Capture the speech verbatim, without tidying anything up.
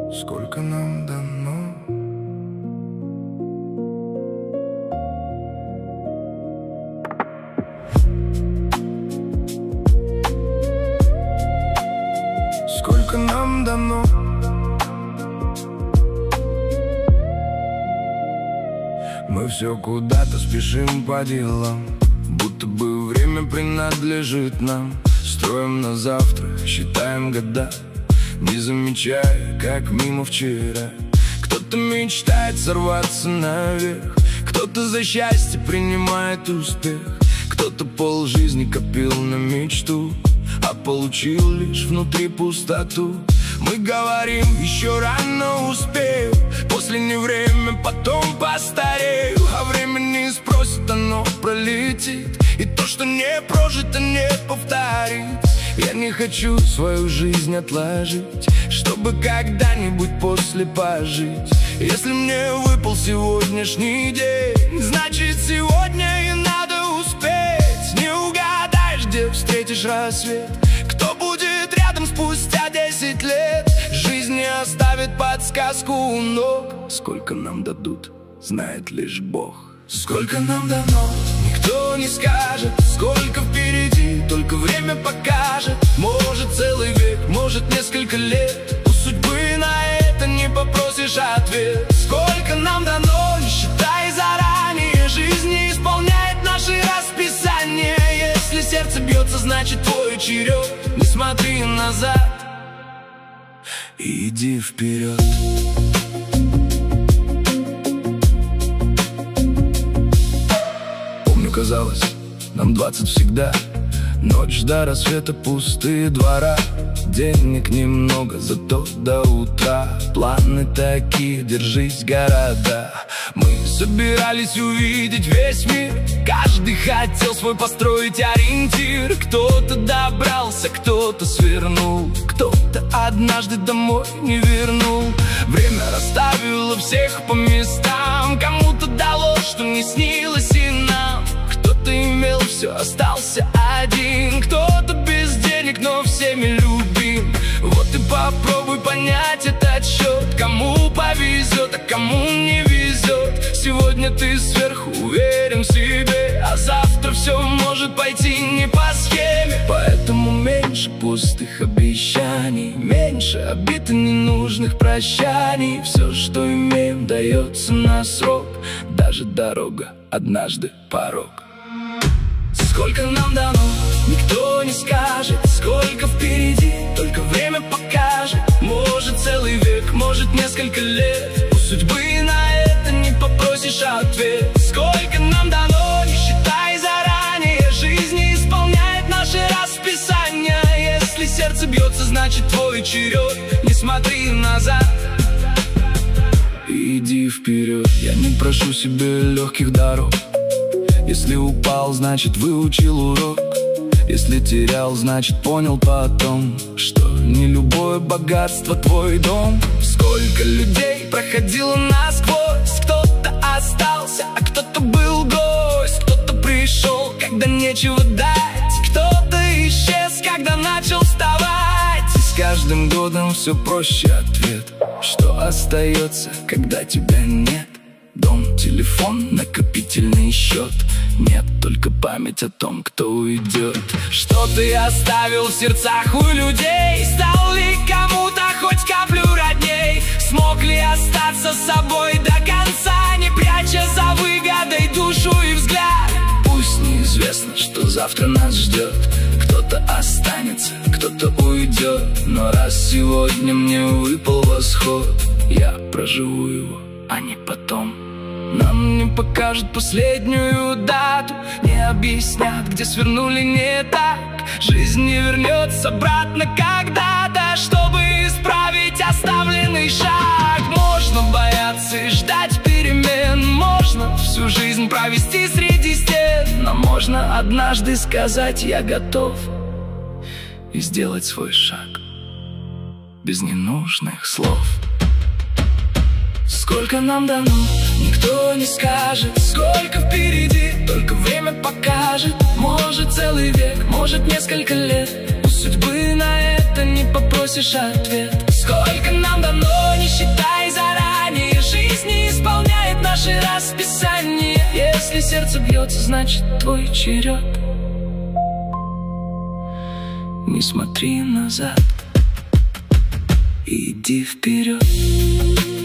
Сколько нам дано? Сколько нам дано? Мы все куда-то спешим по делам, будто бы время принадлежит нам. Строим на завтра, считаем года, не замечая, как мимо вчера. Кто-то мечтает сорваться наверх, кто-то за счастье принимает успех, кто-то полжизни копил на мечту, а получил лишь внутри пустоту. Мы говорим, еще рано успею, после не время, потом постарею. А время не спросит, оно пролетит, и то, что не прожито, не повторить. Я не хочу свою жизнь отложить, чтобы когда-нибудь после пожить. Если мне выпал сегодняшний день, значит сегодня и надо успеть. Не угадаешь, где встретишь рассвет, кто будет рядом спустя десять лет. Жизнь не оставит подсказку у ног. Сколько нам дадут, знает лишь Бог. Сколько нам дано, никто не скажет. Сколько впереди, только время покажет. Может целый век, может несколько лет. У судьбы на это не попросишь ответ. Сколько нам дано, не считай заранее. Жизнь не исполняет наши расписания. Если сердце бьется, значит твой черед. Не смотри назад, иди вперед. Казалось, нам двадцать всегда. Ночь до рассвета, пустые двора. Денег немного, зато до утра. Планы такие, держись, города. Мы собирались увидеть весь мир, каждый хотел свой построить ориентир. Кто-то добрался, кто-то свернул, кто-то однажды домой не вернул. Время расставило всех по местам, кому-то дало, что не снилось и нам. Кто-то имел все, остался один, кто-то без денег, но всеми любим. Вот и попробуй понять этот счет, кому повезет, а кому не везет. Сегодня ты сверху уверен в себе, а завтра все может пойти не по схеме. Поэтому меньше пустых обещаний, меньше обид и ненужных прощаний. Все, что имеем, дается на срок, даже дорога однажды порог. Сколько нам дано, никто не скажет. Сколько впереди, только время покажет. Может целый век, может несколько лет. У судьбы на это не попросишь ответ. Сколько нам дано, не считай заранее. Жизнь не исполняет наши расписания. Если сердце бьется, значит твой черед. Не смотри назад, иди вперед. Я не прошу себе легких дорог. Если упал, значит выучил урок. Если терял, значит понял потом, что не любое богатство твой дом. Сколько людей проходило насквозь, кто-то остался, а кто-то был гость. Кто-то пришел, когда нечего дать, кто-то исчез, когда начал вставать. И с каждым годом все проще ответ, что остается, когда тебя нет. Дом, телефон, накопительный счет. Нет, только память о том, кто уйдет. Что ты оставил в сердцах у людей? Стал ли кому-то хоть каплю родней? Смог ли остаться собой до конца, не пряча за выгодой душу и взгляд? Пусть неизвестно, что завтра нас ждет. Кто-то останется, кто-то уйдет. Но раз сегодня мне выпал восход, я проживу его, а не потом. Нам не покажут последнюю дату, не объяснят, где свернули не так. Жизнь не вернется обратно когда-то, чтобы исправить оставленный шаг. Можно бояться и ждать перемен, можно всю жизнь провести среди стен, но можно однажды сказать: я готов, и сделать свой шаг без ненужных слов. Сколько нам дано, никто не скажет. Сколько впереди, только время покажет. Может целый век, может несколько лет. У судьбы на это не попросишь ответ. Сколько нам дано, не значит твой черед. Не смотри назад, иди вперед.